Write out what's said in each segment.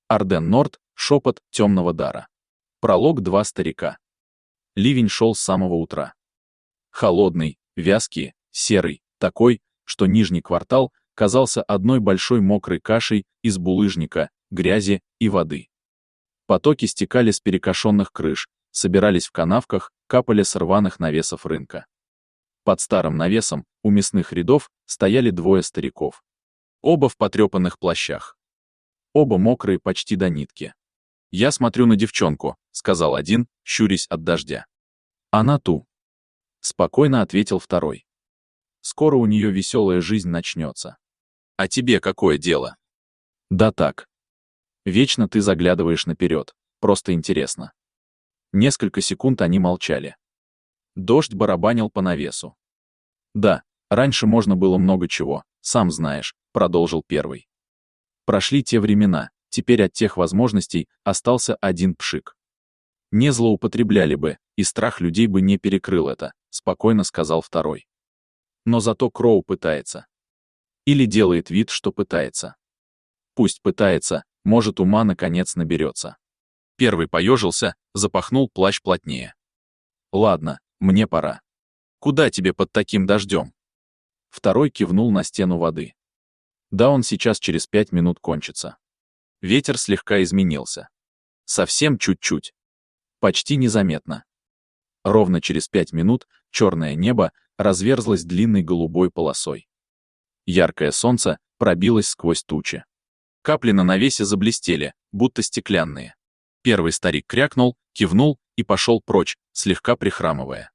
Арден Норд, шепот темного дара. Пролог 2 старика. Ливень шел с самого утра. Холодный, вязкий, серый, такой, что нижний квартал казался одной большой мокрой кашей из булыжника, грязи и воды. Потоки стекали с перекошенных крыш, собирались в канавках, капали с рваных навесов рынка. Под старым навесом, у мясных рядов, стояли двое стариков. Оба в потрепанных плащах. Оба мокрые почти до нитки. «Я смотрю на девчонку», — сказал один, щурясь от дождя. «Она ту», — спокойно ответил второй. «Скоро у нее веселая жизнь начнется. А тебе какое дело?» «Да так. Вечно ты заглядываешь наперед, просто интересно». Несколько секунд они молчали. Дождь барабанил по навесу. «Да, раньше можно было много чего, сам знаешь», — продолжил первый. «Прошли те времена, теперь от тех возможностей остался один пшик. Не злоупотребляли бы, и страх людей бы не перекрыл это», — спокойно сказал второй. «Но зато Кроу пытается. Или делает вид, что пытается. Пусть пытается, может, ума наконец наберется». Первый поежился, запахнул плащ плотнее. «Ладно, мне пора». «Куда тебе под таким дождем?» Второй кивнул на стену воды. «Да он сейчас через 5 минут кончится». Ветер слегка изменился. Совсем чуть-чуть. Почти незаметно. Ровно через 5 минут черное небо разверзлось длинной голубой полосой. Яркое солнце пробилось сквозь тучи. Капли на навесе заблестели, будто стеклянные. Первый старик крякнул, кивнул и пошел прочь, слегка прихрамывая.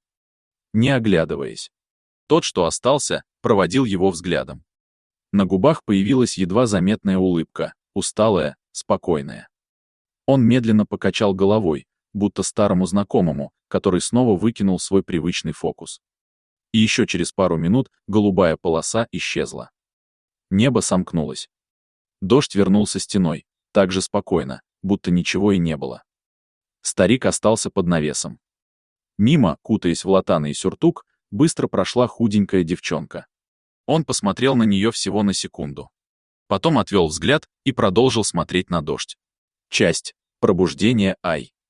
Не оглядываясь. Тот, что остался, проводил его взглядом. На губах появилась едва заметная улыбка, усталая, спокойная. Он медленно покачал головой, будто старому знакомому, который снова выкинул свой привычный фокус. И еще через пару минут голубая полоса исчезла. Небо сомкнулось. Дождь вернулся стеной, так же спокойно, будто ничего и не было. Старик остался под навесом. Мимо, кутаясь в латаный сюртук, быстро прошла худенькая девчонка. Он посмотрел на нее всего на секунду. Потом отвел взгляд и продолжил смотреть на дождь. Часть. Пробуждение Ай.